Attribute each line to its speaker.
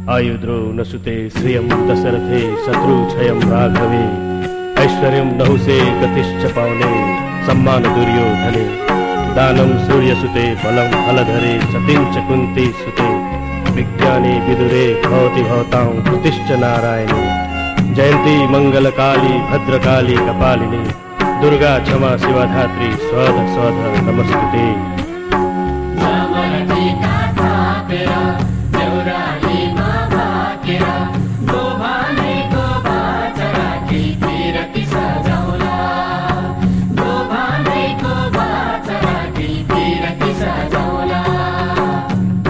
Speaker 1: आयुद्रो न सुते श्रियं दशरथे शत्रुक्षयं राघवे ऐश्वर्यं नहुषे गतिश्च पावने सम्मान दुर्योधने दानं सूर्यसुते बलं हलधरे सतीं च कुन्ती सुते विज्ञाने विदुरे भवति भवतां कृतिश्च नारायणे जयन्ती मंगलकाली भद्रकाली कपालिनी दुर्गा क्षमा शिवा धात्री स्वध स्वध नमस्तुते।